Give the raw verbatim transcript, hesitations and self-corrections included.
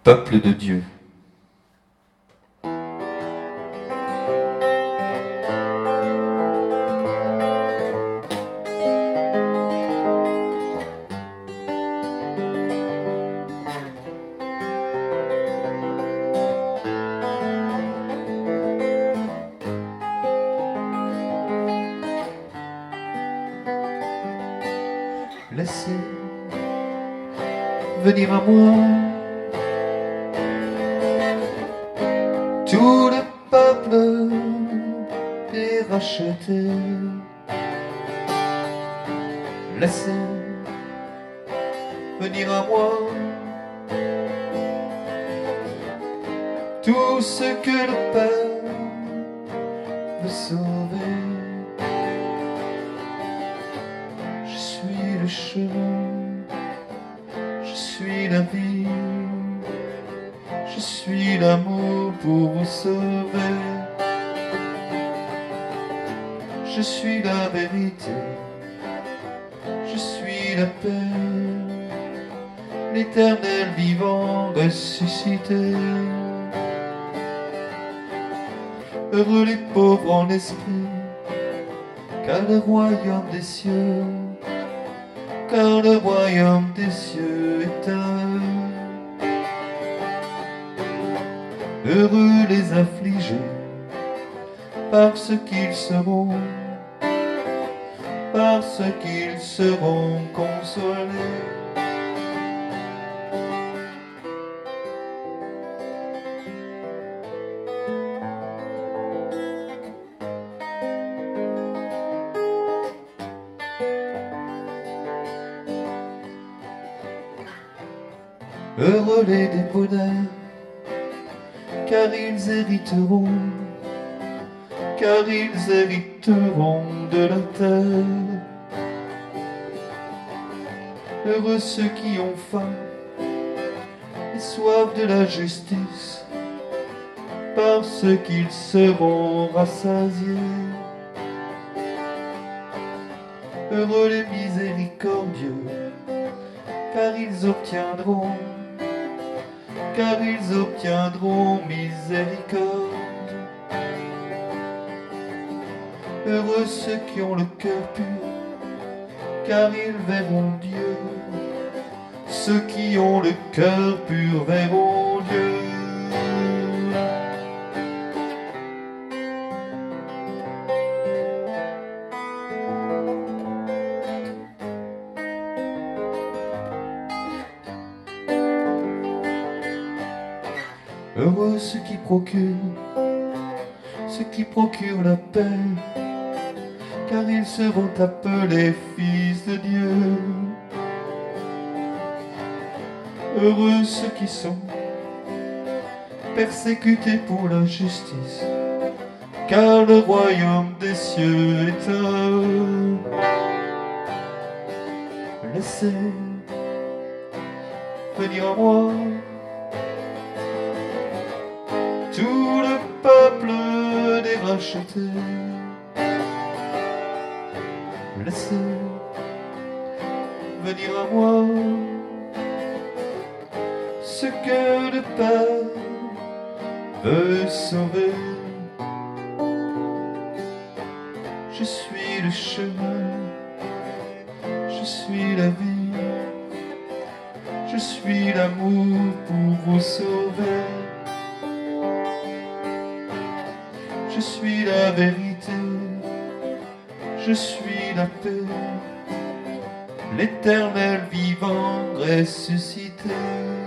Peuple de Dieu. Laissez venir à moi tout le peuple est racheté. Laissez venir à moi tout ce que le Père veut sauver. Je suis le chemin, je suis la vie, je suis l'amour pour vous sauver. Je suis la vérité, je suis la paix, l'éternel vivant ressuscité. Heureux les pauvres en esprit, car le royaume des cieux, car le royaume des cieux est à eux. Heureux les affligés, parce qu'ils seront, parce qu'ils seront consolés. Heureux les débonnaires, car ils hériteront, car ils hériteront de la terre. Heureux ceux qui ont faim et soif de la justice, parce qu'ils seront rassasiés. Heureux les miséricordieux, car ils obtiendront, car ils obtiendront miséricorde. Heureux ceux qui ont le cœur pur, car ils verront Dieu. Ceux qui ont le cœur pur verront Dieu. Heureux ceux qui procurent, ceux qui procurent la paix, car ils seront appelés fils de Dieu. Heureux ceux qui sont persécutés pour la justice, car le royaume des cieux est à eux. Laissez venir à moi tout le peuple des rachetés. Laissez venir à moi ce que le Père veut sauver. Je suis le chemin, je suis la vie, je suis l'amour pour vous sauver. Je suis la vérité, je suis la paix, l'éternel vivant ressuscité.